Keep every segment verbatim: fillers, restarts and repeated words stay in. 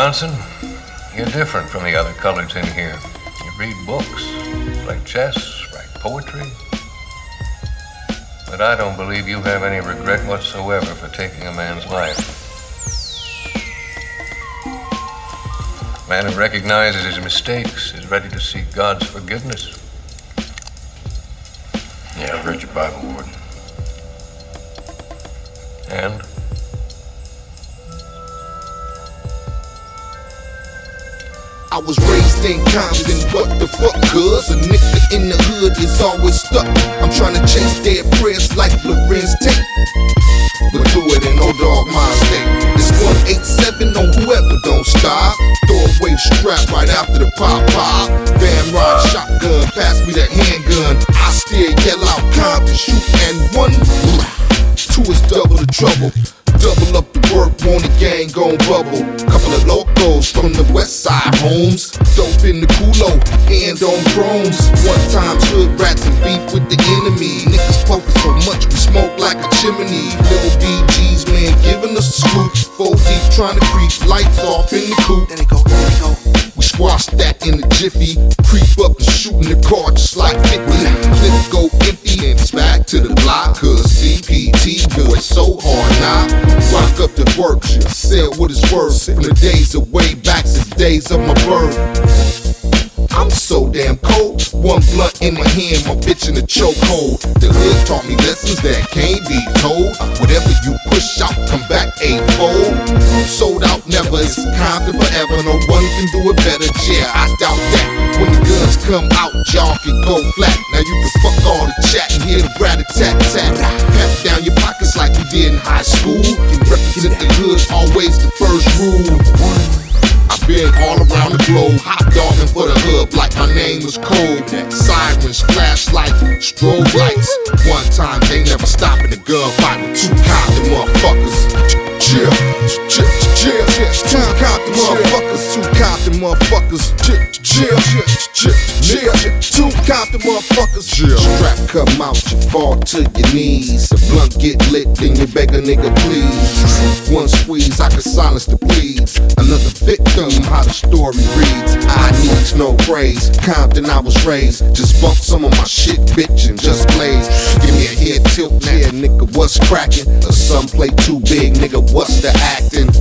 Johnson, you're different from the other coloreds in here. You read books, play chess, write poetry. But I don't believe you have any regret whatsoever for taking a man's life. A man who recognizes his mistakes is ready to seek God's forgiveness. Yeah, I've read your Bible, Warden. And? I was raised in Compton, what the fuck, cuz? A nigga in the hood is always stuck. I'm trying to chase dead prayers like Lorenz Tate, but do it in no dog mind state. It's one eight seven on whoever don't stop. Throw away the strap right after the pop pop. Van ride shotgun, pass me that handgun. I still yell out Compton, shoot and one. Two is double the trouble. Double up the work, want the gang gon' bubble. Couple of locals from the west side homes. Dope in the culo, hand on chromes. One time hood rats and beef with the enemy. Niggas focus so much we smoke like a chimney. Little B Gs, man, giving us a scoop. Four deep trying to creep, lights off in the coupe. There they go, there they go. We squash that in a jiffy. Creep up and shoot in the car just like fifty. Clip go empty and it's back to the block. Cause C P T boy so hard now. Rock up the work, sell what it's worth. From the days of way back to the days of my birth. I'm so damn cold. One blunt in my hand, my bitch in a chokehold. The hood taught me lessons that can't be told. Whatever you push out, come back eightfold. Sold out never, it's Compton forever. No one can do it better, yeah, I doubt that. When the guns come out, y'all can go flat. Now you can fuck all the chat and hear the rat-a-tat-tat. Pep down your pockets like you did in high school. You represent the hood, always the first rule. I've been all around the globe, hot dogging for the hub like my name was Cole. Sirens, flashlights, strobe lights. One time they never stopping the gunfight with two Compton motherfuckers. Chill, chill, chill, chill. Two Compton motherfuckers, two Compton motherfuckers. Chill, chill, chill, chill. Two Compton motherfuckers. Strap come out, you fall to your knees. The blunt get lit, then you beg a nigga please. One squeeze, I can silence the pleas. Another victim, how the story reads. I need no praise. Compton, I was raised. Just bump some of my shit, bitch, and just blaze. Give me a head tilt, yeah, nigga, what's cracking? Or some play too big, nigga, what's the acting?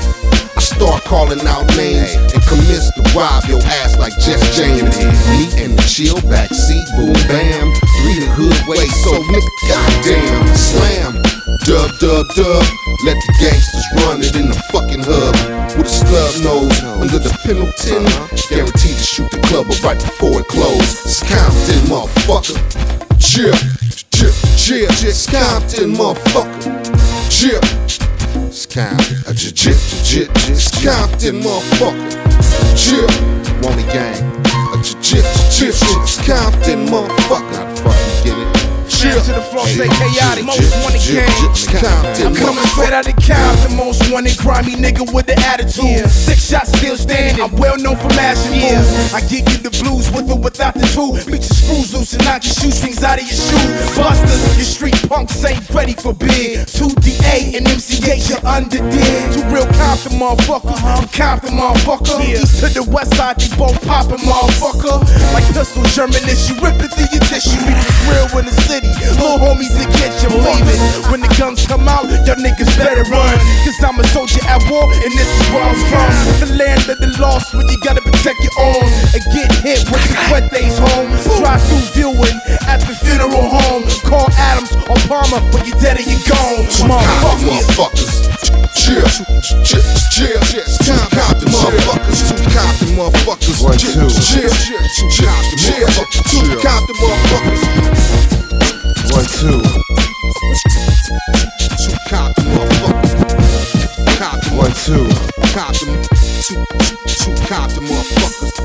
I start calling out names and commence to rob your ass like Jess James. Me and the chill backseat, boom bam. Three the hood way, so nigga, goddamn, slam. Dub, dub, dub. Let the gangsters run it in the fucking hub. With a snub nose under the Pendleton. Guaranteed to shoot the club up right before it closed. It's Compton, motherfucker. Chill, chill, chill. It's Compton, motherfucker. Chill. It's Compton, a jit, jit, it's Compton, motherfucker. Chill, Won't gang, a jit, jit, it's Compton, motherfucker. Fucking get it. Chill to the floor, stay chaotic. Most wanted gang. I'm coming straight out of Compton. Most wanted grimy nigga with the attitude. Six shots still standing. I'm well known for mashing moves. I give you the blues with or without the two. Beat your screws loose and knock your shoestrings out of your shoes. Busters, your street punks ain't ready for big. two D A and M C H, you're underdid. Two real Compton motherfuckers. I'm Compton motherfucker. East to the west side, they both poppin' motherfucker. Like pistol Germanists, you rip it through your tissue. It's real in the city. Little homies that get you believing. When the guns come out, y'all niggas better run. Cause I'm a soldier at war, and this is where I'm from. The land of the lost, when you gotta protect your own. And get hit with the Quetes home. Drive through viewing at the funeral home. Call Adams or Palmer when you're dead and you're gone. Motherfuckers. Chill, chill, chill, chill. Two Compton motherfuckers. Two Compton motherfuckers. One, two. Chill, chill, chill, chill. Two Compton motherfuckers. One, two. Two Compton motherfuckers. Compton. One, two. Compton. Two, two, two Compton motherfuckers.